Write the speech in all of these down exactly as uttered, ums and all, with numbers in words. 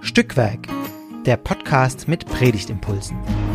Stückwerk, der Podcast mit Predigtimpulsen.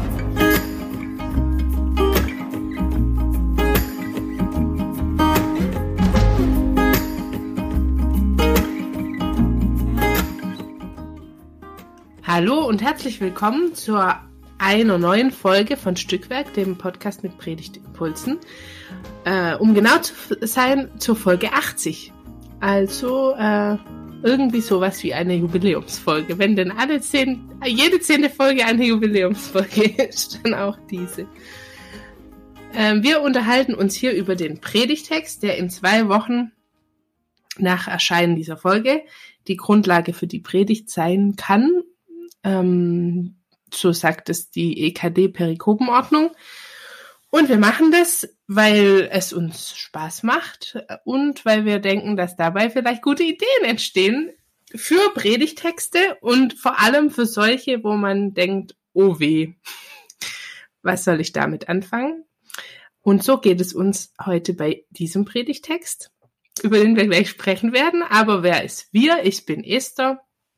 Hallo und herzlich willkommen zur einer neuen Folge von Stückwerk, dem Podcast mit Predigtimpulsen. Äh, um genau zu sein, zur Folge achtzig. Also äh, irgendwie sowas wie eine Jubiläumsfolge. Wenn denn alle zehn, jede zehnte Folge eine Jubiläumsfolge ist, dann auch diese. Äh, wir unterhalten uns hier über den Predigtext, der in zwei Wochen nach Erscheinen dieser Folge die Grundlage für die Predigt sein kann. Ähm, so sagt es die E K D-Perikopenordnung. Und wir machen das, weil es uns Spaß macht und weil wir denken, dass dabei vielleicht gute Ideen entstehen für Predigtexte und vor allem für solche, wo man denkt, oh weh, was soll ich damit anfangen? Und so geht es uns heute bei diesem Predigtext, über den wir gleich sprechen werden. Aber wer ist wir? Ich bin Esther.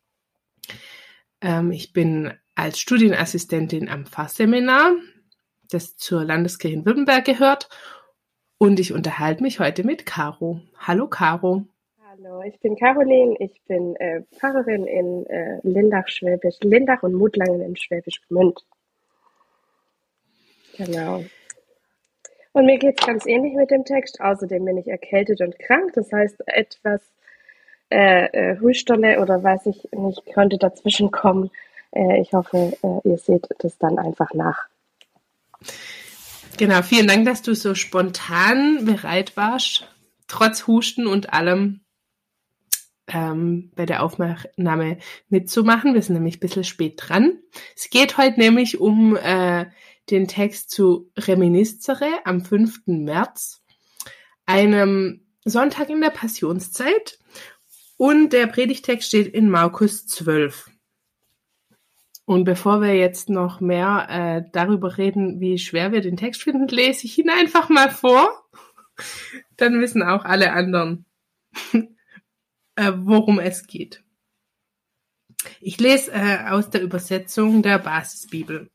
Ähm, ich bin als Studienassistentin am Pfarrseminar, das zur Landeskirche in Württemberg gehört. Und ich unterhalte mich heute mit Caro. Hallo Caro. Hallo, ich bin Caroline. Ich bin äh, Pfarrerin in äh, Lindach, Schwäbisch, Lindach und Mutlangen in Schwäbisch Gmünd. Genau. Und mir geht es ganz ähnlich mit dem Text. Außerdem bin ich erkältet und krank. Das heißt, etwas äh, äh, Husterle oder weiß ich nicht, könnte dazwischen kommen. Äh, ich hoffe, äh, ihr seht das dann einfach nach. Genau, vielen Dank, dass du so spontan bereit warst, trotz Husten und allem ähm, bei der Aufnahme mitzumachen. Wir sind nämlich ein bisschen spät dran. Es geht heute nämlich um äh, den Text zu Reminiscere am fünften März, einem Sonntag in der Passionszeit. Und der Predigtext steht in Markus zwölf. Und bevor wir jetzt noch mehr äh, darüber reden, wie schwer wir den Text finden, lese ich ihn einfach mal vor. Dann wissen auch alle anderen, äh, worum es geht. Ich lese äh, aus der Übersetzung der Basisbibel.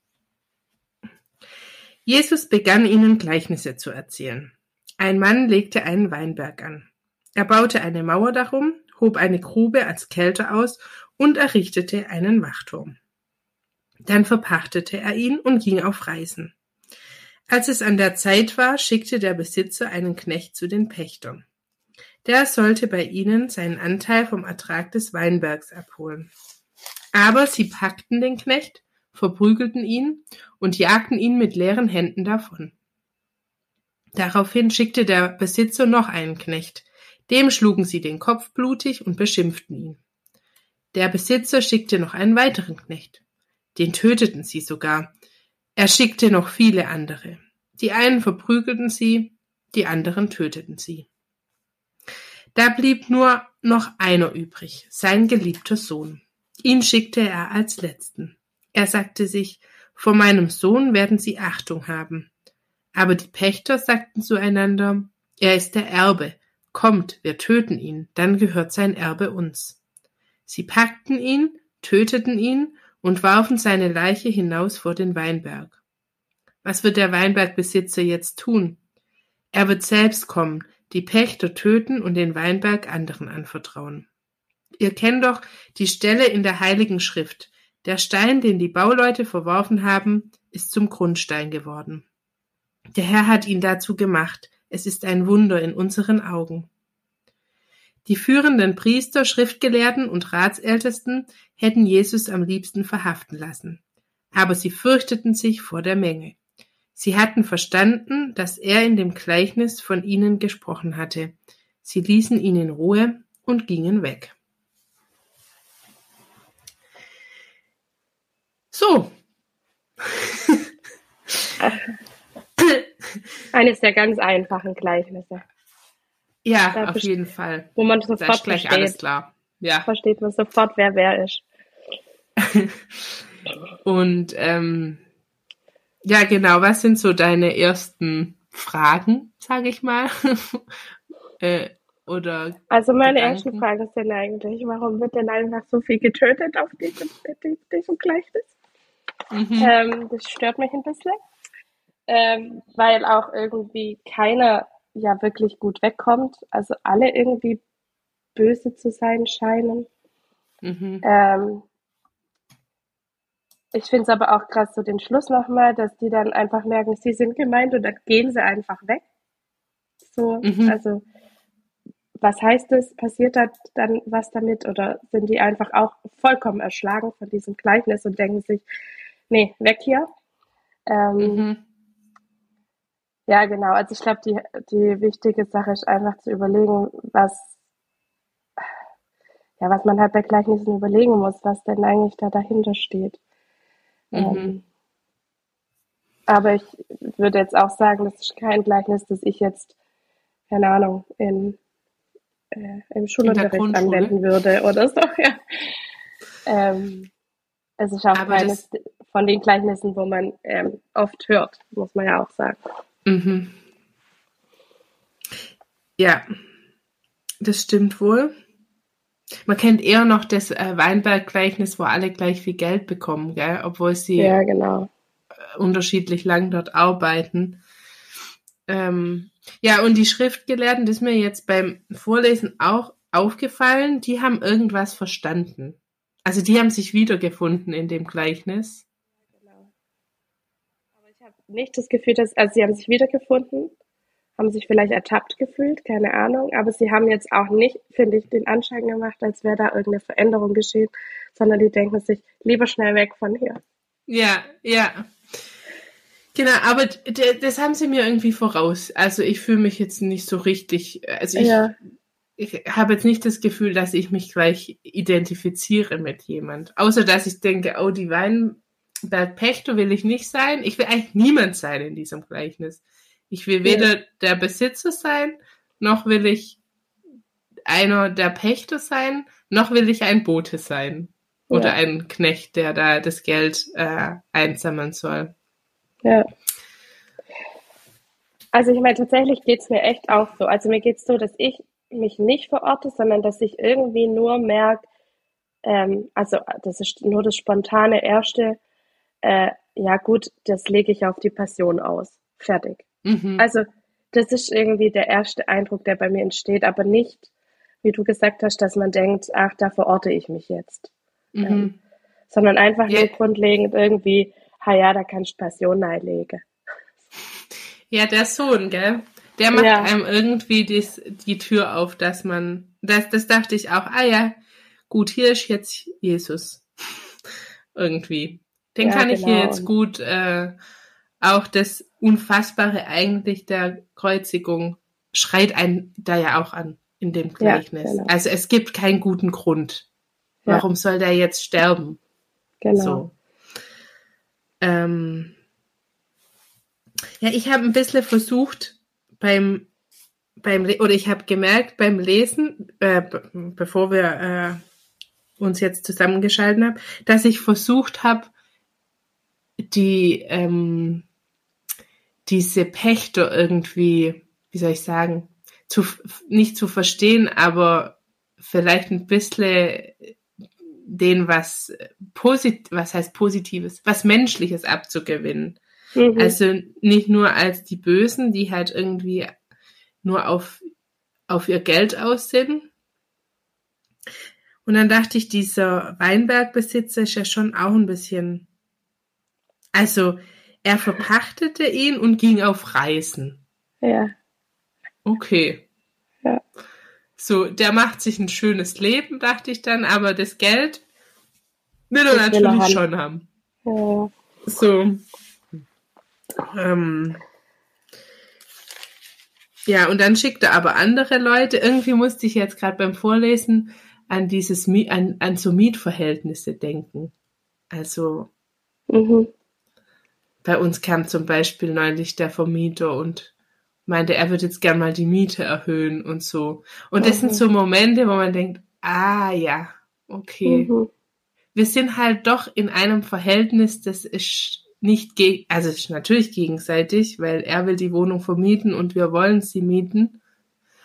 Jesus begann ihnen Gleichnisse zu erzählen. Ein Mann legte einen Weinberg an. Er baute eine Mauer darum, hob eine Grube als Kälte aus und errichtete einen Wachturm. Dann verpachtete er ihn und ging auf Reisen. Als es an der Zeit war, schickte der Besitzer einen Knecht zu den Pächtern. Der sollte bei ihnen seinen Anteil vom Ertrag des Weinbergs abholen. Aber sie packten den Knecht, verprügelten ihn und jagten ihn mit leeren Händen davon. Daraufhin schickte der Besitzer noch einen Knecht. Dem schlugen sie den Kopf blutig und beschimpften ihn. Der Besitzer schickte noch einen weiteren Knecht. Den töteten sie sogar. Er schickte noch viele andere. Die einen verprügelten sie, die anderen töteten sie. Da blieb nur noch einer übrig, sein geliebter Sohn. Ihn schickte er als Letzten. Er sagte sich, vor meinem Sohn werden sie Achtung haben. Aber die Pächter sagten zueinander, er ist der Erbe. Kommt, wir töten ihn, dann gehört sein Erbe uns. Sie packten ihn, töteten ihn und warfen seine Leiche hinaus vor den Weinberg. Was wird der Weinbergbesitzer jetzt tun? Er wird selbst kommen, die Pächter töten und den Weinberg anderen anvertrauen. Ihr kennt doch die Stelle in der Heiligen Schrift. Der Stein, den die Bauleute verworfen haben, ist zum Grundstein geworden. Der Herr hat ihn dazu gemacht. Es ist ein Wunder in unseren Augen. Die führenden Priester, Schriftgelehrten und Ratsältesten hätten Jesus am liebsten verhaften lassen. Aber sie fürchteten sich vor der Menge. Sie hatten verstanden, dass er in dem Gleichnis von ihnen gesprochen hatte. Sie ließen ihn in Ruhe und gingen weg. So. Eines der ganz einfachen Gleichnisse. Ja, da auf best- jeden Fall. Wo man Da sofort ist gleich versteht. alles klar. Ja. Versteht man sofort, wer wer ist. Und ähm, ja, genau, was sind so deine ersten Fragen, sage ich mal? äh, oder Also meine ersten Gedanken? Frage ist dann eigentlich, warum wird denn einfach so viel getötet auf diesem, diesem Gleichnis? Mhm. Ähm, das stört mich ein bisschen, ähm, weil auch irgendwie keiner ja wirklich gut wegkommt. Also alle irgendwie böse zu sein scheinen. Mhm. Ähm, ich finde es aber auch krass, so den Schluss nochmal, dass die dann einfach merken, sie sind gemeint und dann gehen sie einfach weg. So, Mhm. also was heißt das? Passiert da dann was damit oder sind die einfach auch vollkommen erschlagen von diesem Gleichnis und denken sich, nee, weg hier? Ähm, Mhm. ja, genau. Also ich glaube, die, die wichtige Sache ist einfach zu überlegen, was, ja, was man halt bei Gleichnissen überlegen muss, was denn eigentlich da dahinter steht. Mhm. Ähm, aber ich würde jetzt auch sagen, das ist kein Gleichnis, das ich jetzt, keine Ahnung, in, äh, im In der Schulunterricht Grundschule. anwenden würde oder so. Ja. Ähm, es ist auch Aber keines das, von den Gleichnissen, wo man ähm, oft hört, muss man ja auch sagen. mhm. Ja, das stimmt wohl. Man kennt eher noch das äh, Weinberg-Gleichnis, wo alle gleich viel Geld bekommen, gell? Obwohl sie Ja, genau. unterschiedlich lang dort arbeiten. Ähm, ja, und die Schriftgelehrten, das ist mir jetzt beim Vorlesen auch aufgefallen, die haben irgendwas verstanden. Also die haben sich wiedergefunden in dem Gleichnis. Genau. Aber ich habe nicht das Gefühl, dass, also sie haben sich wiedergefunden, haben sich vielleicht ertappt gefühlt, keine Ahnung, aber sie haben jetzt auch nicht, finde ich, den Anschein gemacht, als wäre da irgendeine Veränderung geschehen, sondern die denken sich, lieber schnell weg von hier. Ja, ja. Genau, aber d- das haben sie mir irgendwie voraus. Also ich fühle mich jetzt nicht so richtig, also ich, Ja, ich habe jetzt nicht das Gefühl, dass ich mich gleich identifiziere mit jemand. Außer dass ich denke, oh, die Weinberg-Pächter will ich nicht sein. Ich will eigentlich niemand sein in diesem Gleichnis. Ich will ja, weder der Besitzer sein, noch will ich einer der Pächter sein, noch will ich ein Bote sein. Oder ja, ein Knecht, der da das Geld äh, einsammeln soll. ja. Also ich meine, tatsächlich geht's mir echt auch so. Also mir geht's so, dass ich mich nicht verorte, sondern dass ich irgendwie nur merke, ähm, also das ist nur das spontane Erste, äh, ja gut, das lege ich auf die Passion aus. Fertig. Mhm. Also das ist irgendwie der erste Eindruck, der bei mir entsteht, aber nicht, wie du gesagt hast, dass man denkt, ach, da verorte ich mich jetzt. Ähm, Mhm. sondern einfach Ja, nur grundlegend irgendwie, ha ja, da kannst du Passion reinlegen. ja, der Sohn, gell? Der macht Ja, einem irgendwie dies, die Tür auf, dass man, das, das dachte ich auch, ah ja, gut, hier ist jetzt Jesus. Irgendwie. Den ja, kann ich hier genau. jetzt Und gut, äh, auch das Unfassbare eigentlich der Kreuzigung schreit einen da ja auch an in dem ja, Gleichnis. genau. Also es gibt keinen guten Grund. Ja, Warum soll der jetzt sterben? genau. So. Ähm, ja, ich habe ein bisschen versucht beim beim Le oder ich habe gemerkt beim Lesen, äh, b- bevor wir äh, uns jetzt zusammengeschalten haben, dass ich versucht habe, die ähm, diese Pächter irgendwie, wie soll ich sagen, zu nicht zu verstehen, aber vielleicht ein bisschen denen was posit was heißt Positives, was Menschliches abzugewinnen. Mhm. Also nicht nur als die Bösen, die halt irgendwie nur auf auf ihr Geld aus sind. Und dann dachte ich, dieser Weinbergbesitzer ist ja schon auch ein bisschen, also er verpachtete ihn und ging auf Reisen. Ja, Okay. ja, So, der macht sich ein schönes Leben, dachte ich dann, aber das Geld will er das will er natürlich haben. schon haben. Ja, So, ähm, ja, und dann schickt er aber andere Leute. Irgendwie musste ich jetzt gerade beim Vorlesen an dieses an, an so Mietverhältnisse denken. Also mhm. bei uns kam zum Beispiel neulich der Vermieter und meinte, er würde jetzt gern mal die Miete erhöhen und so. Und das sind Mhm. so Momente, wo man denkt, ah ja, okay. Mhm. Wir sind halt doch in einem Verhältnis, das ist nicht gegen, also es ist natürlich gegenseitig, weil er will die Wohnung vermieten und wir wollen sie mieten.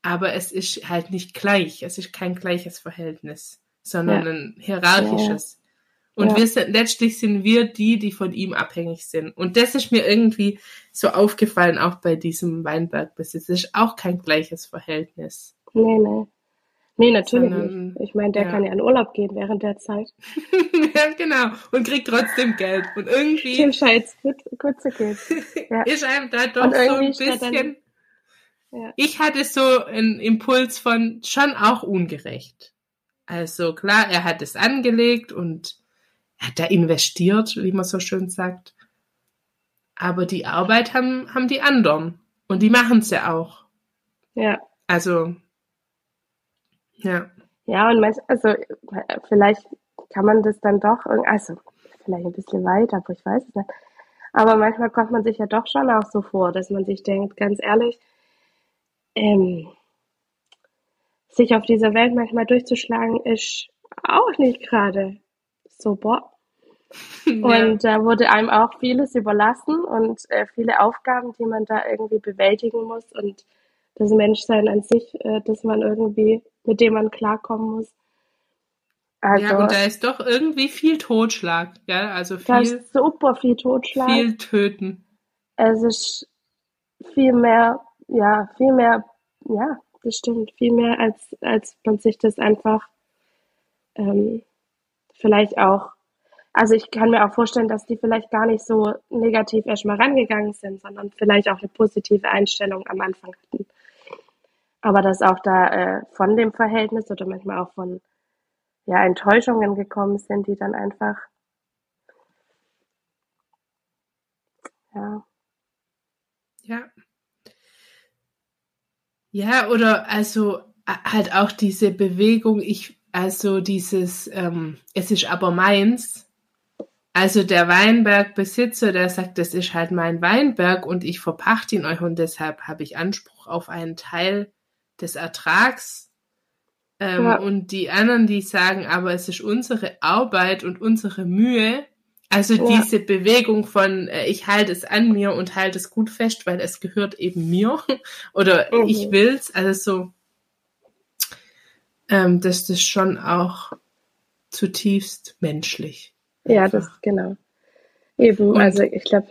aber es ist halt nicht gleich. Es ist kein gleiches Verhältnis, sondern Ja. ein hierarchisches. Und Ja. wir sind, letztlich sind wir die, die von ihm abhängig sind. Und das ist mir irgendwie so aufgefallen, auch bei diesem Weinbergbesitz. Das ist auch kein gleiches Verhältnis. Nee, nee. Nee, natürlich Sondern, nicht. Ich meine, der ja. kann ja in Urlaub gehen während der Zeit. Ja, genau. Und kriegt trotzdem Geld. Und irgendwie Dem scheint's gut, gut zu gehen. Ja. ist einem da doch Und so ein irgendwie steht dann- bisschen... Ja. Ich hatte so einen Impuls von schon auch ungerecht. Also klar, er hat es angelegt und er hat da investiert, wie man so schön sagt. Aber die Arbeit haben, haben die anderen. Und die machen es ja auch. Ja. Also, ja. Ja, und manch, also äh, vielleicht kann man das dann doch, irg- also vielleicht ein bisschen weit, aber ich weiß es nicht. Aber manchmal kommt man sich ja doch schon auch so vor, dass man sich denkt, ganz ehrlich, ähm, sich auf dieser Welt manchmal durchzuschlagen, ist auch nicht gerade so boah. Und da wurde einem auch vieles überlassen und äh, viele Aufgaben, die man da irgendwie bewältigen muss und das Menschsein an sich, äh, dass man irgendwie, mit dem man klarkommen muss. Also, ja, und da ist doch irgendwie viel Totschlag. Ja, also da viel, ist super viel Totschlag. viel Töten. Es ist viel mehr, ja, viel mehr, ja, das stimmt, viel mehr, als, als man sich das einfach ähm, vielleicht auch, also ich kann mir auch vorstellen, dass die vielleicht gar nicht so negativ erstmal rangegangen sind, sondern vielleicht auch eine positive Einstellung am Anfang hatten. Aber dass auch da äh, von dem Verhältnis oder manchmal auch von ja, Enttäuschungen gekommen sind, die dann einfach, ja, Ja. Ja, oder also a- halt auch diese Bewegung, ich, also dieses, ähm, es ist aber meins. Also der Weinbergbesitzer, der sagt, das ist halt mein Weinberg und ich verpachte ihn euch und deshalb habe ich Anspruch auf einen Teil des Ertrags. Ähm, Ja. Und die anderen, die sagen, aber es ist unsere Arbeit und unsere Mühe. Also Ja. diese Bewegung von, äh, ich halte es an mir und halte es gut fest, weil es gehört eben mir oder Mhm. ich will's. Also so, ähm, das ist schon auch zutiefst menschlich. Ja, Einfach. das genau. Eben, Und- also ich glaube,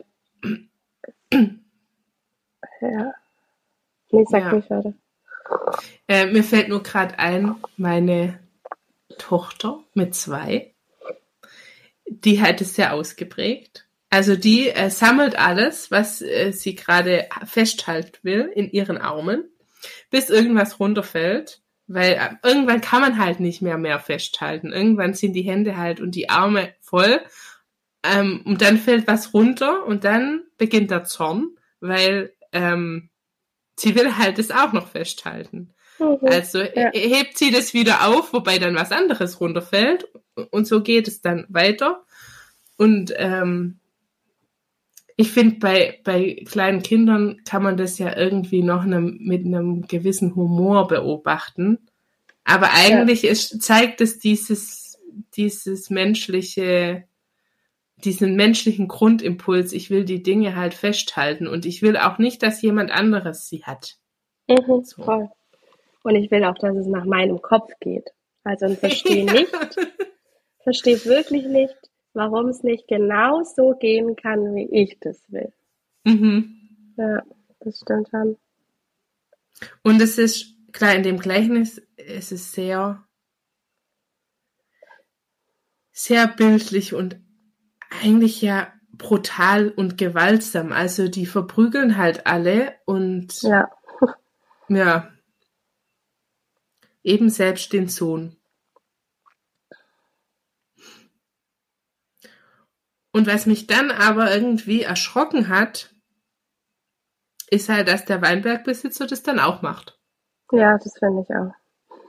ja. Nee, sag Ja. ruhig weiter. Äh, mir fällt nur gerade ein, meine Tochter mit zwei, die hat es sehr ausgeprägt. Also die äh, sammelt alles, was äh, sie gerade festhalten will, in ihren Armen, bis irgendwas runterfällt. Weil äh, irgendwann kann man halt nicht mehr mehr festhalten. Irgendwann sind die Hände halt und die Arme voll. Ähm, und dann fällt was runter und dann beginnt der Zorn, weil ähm, sie will halt es auch noch festhalten. Mhm. Also Ja. he- hebt sie das wieder auf, wobei dann was anderes runterfällt. Und so geht es dann weiter. Und ähm, ich finde, bei, bei kleinen Kindern kann man das ja irgendwie noch einem, mit einem gewissen Humor beobachten. Aber eigentlich ist, zeigt es dieses, dieses menschliche, diesen menschlichen Grundimpuls. Ich will die Dinge halt festhalten und ich will auch nicht, dass jemand anderes sie hat. Mhm, So. voll. Und ich will auch, dass es nach meinem Kopf geht. Also und verstehe nicht, verstehe wirklich nicht, warum es nicht genau so gehen kann, wie ich das will. Mhm. Ja, das stimmt schon. Und es ist, klar, in dem Gleichnis ist es sehr, sehr bildlich und eigentlich ja brutal und gewaltsam. Also die verprügeln halt alle und Ja, ja, eben selbst den Sohn. Und was mich dann aber irgendwie erschrocken hat, ist halt, dass der Weinbergbesitzer das dann auch macht. ja, das finde ich auch.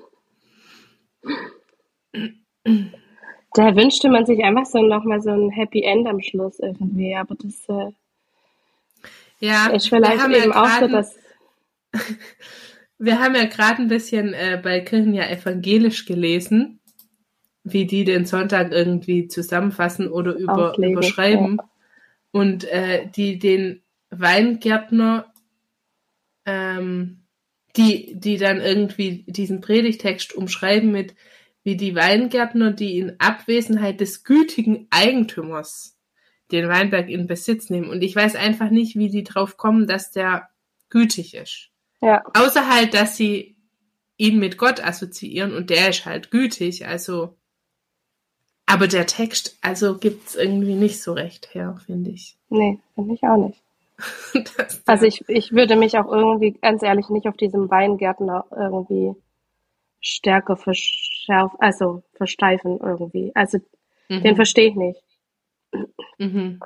Da wünschte man sich einfach so nochmal so ein Happy End am Schluss irgendwie, aber das äh, Ja, ist wir vielleicht haben ja eben auch so, gerade dass wir haben ja gerade ein bisschen äh, bei Kirchen ja evangelisch gelesen, wie die den Sonntag irgendwie zusammenfassen oder über, Auslegen, überschreiben. Und äh, die den Weingärtner, ähm, die, die dann irgendwie diesen Predigtext umschreiben mit, wie die Weingärtner, die in Abwesenheit des gütigen Eigentümers den Weinberg in Besitz nehmen. Und ich weiß einfach nicht, wie die drauf kommen, dass der gütig ist. Ja. Außer halt, dass sie ihn mit Gott assoziieren und der ist halt gütig, also aber der Text, also gibt's irgendwie nicht so recht her, finde ich. Nee, finde ich auch nicht. Das, Also ich, ich würde mich auch irgendwie, ganz ehrlich, nicht auf diesem Weingärtner irgendwie stärker verschärfen, also versteifen irgendwie. Also mhm. den verstehe ich nicht. Mhm.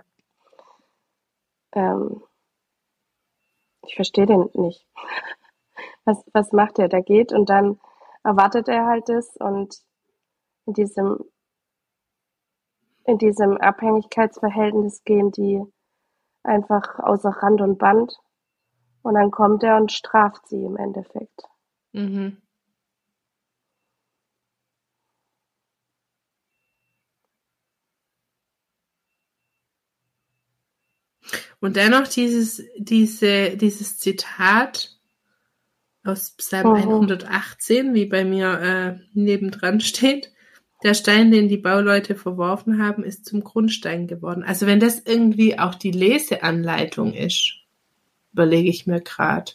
Ähm, ich verstehe den nicht. Was, was macht er? Der geht und dann erwartet er halt das und in diesem, in diesem Abhängigkeitsverhältnis gehen die einfach außer Rand und Band und dann kommt er und straft sie im Endeffekt. Mhm. Und dennoch dieses, diese, dieses Zitat aus Psalm Mhm. hundertachtzehn, wie bei mir äh, nebendran steht, der Stein, den die Bauleute verworfen haben, ist zum Grundstein geworden. Also wenn das irgendwie auch die Leseanleitung ist, überlege ich mir gerade.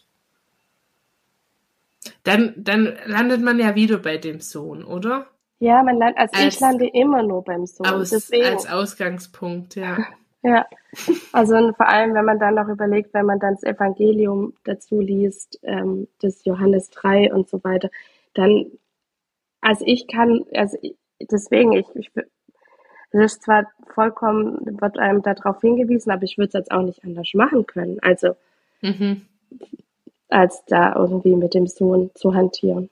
Dann, dann landet man ja wieder bei dem Sohn, oder? Ja, man land, also Als- ich lande immer nur beim Sohn. Aus, Deswegen. als Ausgangspunkt, ja. Ja, also und vor allem, wenn man dann noch überlegt, wenn man dann das Evangelium dazu liest, ähm, das Johannes drei und so weiter, dann, also ich kann, also ich, deswegen, ich, ich, es ist zwar vollkommen, wird einem darauf hingewiesen, aber ich würde es jetzt auch nicht anders machen können, also Mhm. als da irgendwie mit dem Sohn zu hantieren.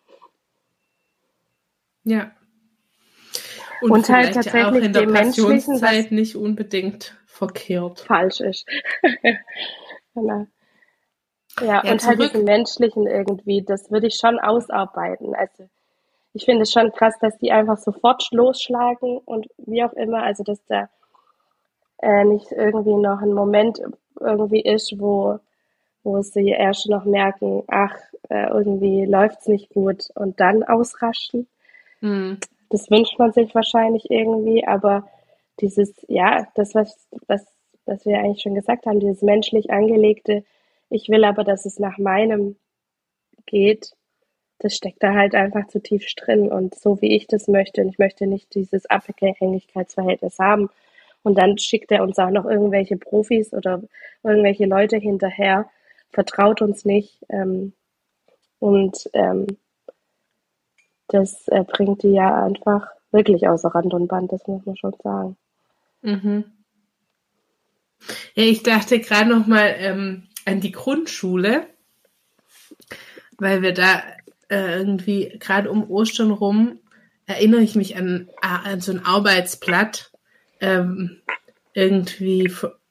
Ja. Und, Und halt vielleicht ja auch tatsächlich in der dem Menschlichen, Passionszeit was nicht unbedingt verkehrt. falsch ist. Genau. Ja, Ja, und halt zurück. diesen Menschlichen irgendwie, das würde ich schon ausarbeiten. Also ich finde es schon krass, dass die einfach sofort losschlagen und wie auch immer, also dass da äh, nicht irgendwie noch ein Moment irgendwie ist, wo, wo sie erst noch merken, ach, äh, irgendwie läuft's nicht gut und dann ausrasten. Hm. Das wünscht man sich wahrscheinlich irgendwie, aber dieses, ja, das, was, was, was wir eigentlich schon gesagt haben, dieses menschlich angelegte, ich will aber, dass es nach meinem geht, das steckt da halt einfach zu tief drin und so wie ich das möchte und ich möchte nicht dieses Abhängigkeitsverhältnis haben und dann schickt er uns auch noch irgendwelche Profis oder irgendwelche Leute hinterher, vertraut uns nicht ähm, und ähm, das äh, bringt die ja einfach wirklich außer Rand und Band, das muss man schon sagen. Mhm. Ja, ich dachte gerade noch mal ähm, an die Grundschule, weil wir da äh, irgendwie gerade um Ostern rum erinnere ich mich an, an so ein Arbeitsblatt ähm, irgendwie.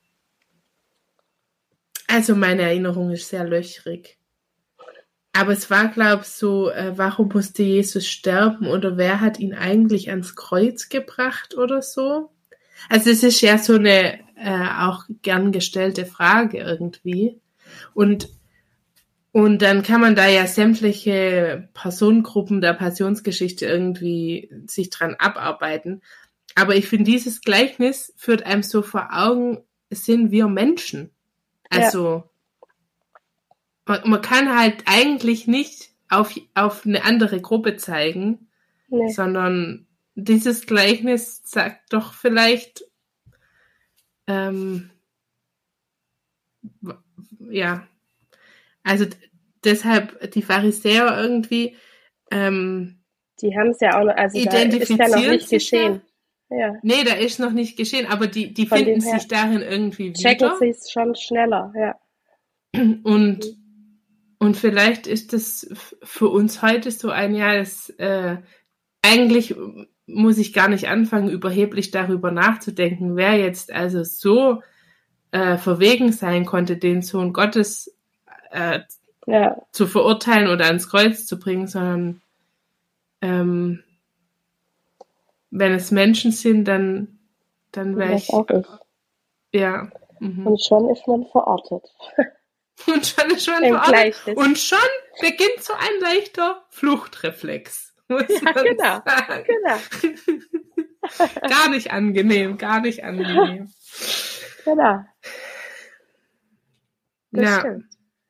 Also meine Erinnerung ist sehr löchrig. Aber es war, glaube ich, so, äh, warum musste Jesus sterben oder wer hat ihn eigentlich ans Kreuz gebracht oder so? Also es ist ja so eine äh, auch gern gestellte Frage irgendwie. Und, und dann kann man da ja sämtliche Personengruppen der Passionsgeschichte irgendwie sich dran abarbeiten. Aber ich finde, dieses Gleichnis führt einem so vor Augen, sind wir Menschen. Also man, man kann halt eigentlich nicht auf, auf eine andere Gruppe zeigen, Nee. sondern dieses Gleichnis sagt doch vielleicht, ähm, ja, also d- deshalb die Pharisäer irgendwie ähm, Die haben es ja auch noch, also da ist ja noch identifizieren nicht sich ja. geschehen. Ja, Nee, da ist noch nicht geschehen, aber die, die Von finden dem her sich darin irgendwie checken wieder. sie es schon schneller, ja. Und, und vielleicht ist das f- für uns heute so ein Jahr, das äh, eigentlich muss ich gar nicht anfangen, überheblich darüber nachzudenken, wer jetzt also so äh, verwegen sein konnte, den Sohn Gottes äh, Ja, zu verurteilen oder ans Kreuz zu bringen, sondern ähm, wenn es Menschen sind, dann, dann wäre das ich, auch ich. ja. Mhm. Und schon ist man verortet. Und schon ist man Im verordnet. Gleichnis. Und schon beginnt so ein leichter Fluchtreflex. Muss Ja, man genau, sagen. genau, Gar nicht angenehm, gar nicht angenehm. genau. Das Ja. stimmt.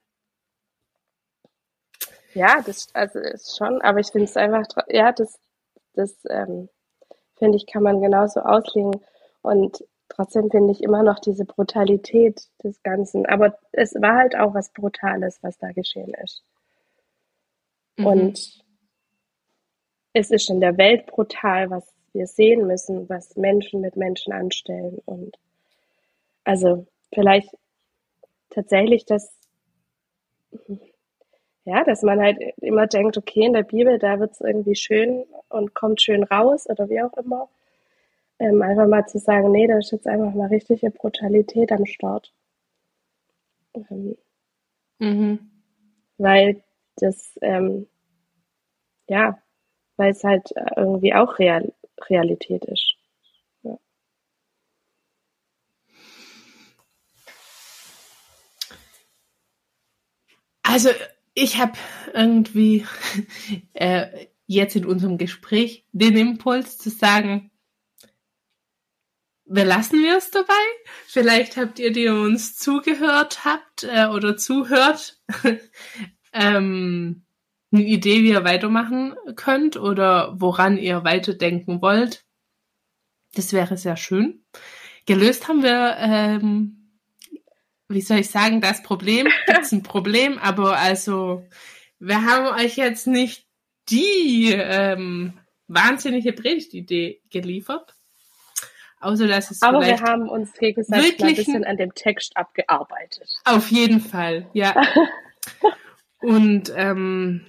Ja, das also ist schon, aber ich finde es einfach, tro- ja, das, das ähm, finde ich, kann man genauso auslegen. Und trotzdem finde ich immer noch diese Brutalität des Ganzen. Aber es war halt auch was Brutales, was da geschehen ist. Mhm. Und es ist in der Welt brutal, was wir sehen müssen, was Menschen mit Menschen anstellen. Und also vielleicht tatsächlich, dass, ja, dass man halt immer denkt, okay, in der Bibel, da wird es irgendwie schön und kommt schön raus oder wie auch immer. Ähm, einfach mal zu sagen, nee, da ist jetzt einfach mal richtige Brutalität am Start. Ähm, Mhm. weil das, ähm, ja, weil es halt äh, irgendwie auch Real Realität ist. Ja. Also ich habe irgendwie äh, jetzt in unserem Gespräch den Impuls zu sagen, belassen wir es dabei. Vielleicht habt ihr, die uns zugehört habt äh, oder zuhört, ähm, eine Idee, wie ihr weitermachen könnt oder woran ihr weiterdenken wollt. Das wäre sehr schön. Gelöst haben wir, ähm, wie soll ich sagen, das Problem. Gibt's ein Problem, aber also wir haben euch jetzt nicht die ähm, wahnsinnige Predigtidee geliefert. Außer dass es Aber wir vielleicht haben uns gegenseitig mal ein wirklich bisschen an dem Text abgearbeitet. auf jeden Fall, ja. Und ähm,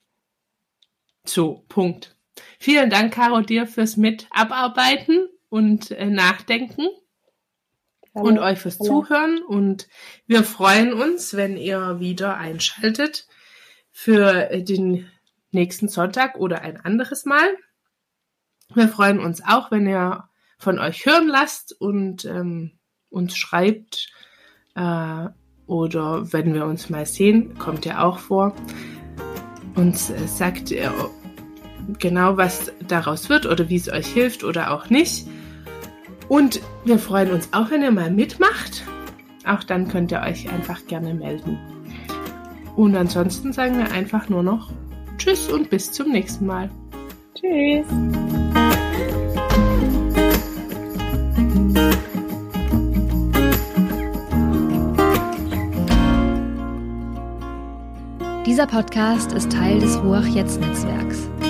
so, Punkt. Vielen Dank, Caro, dir fürs Mitabarbeiten und äh, Nachdenken und euch fürs Genau. Zuhören. Und wir freuen uns, wenn ihr wieder einschaltet für äh, den nächsten Sonntag oder ein anderes Mal. Wir freuen uns auch, wenn ihr von euch hören lasst und ähm, uns schreibt äh, oder wenn wir uns mal sehen, kommt ja auch vor, uns äh, sagt äh, genau, was daraus wird oder wie es euch hilft oder auch nicht. Und wir freuen uns auch, wenn ihr mal mitmacht. Auch dann könnt ihr euch einfach gerne melden. Und ansonsten sagen wir einfach nur noch Tschüss und bis zum nächsten Mal. Tschüss. Dieser Podcast ist Teil des Ruach Jetzt Netzwerks.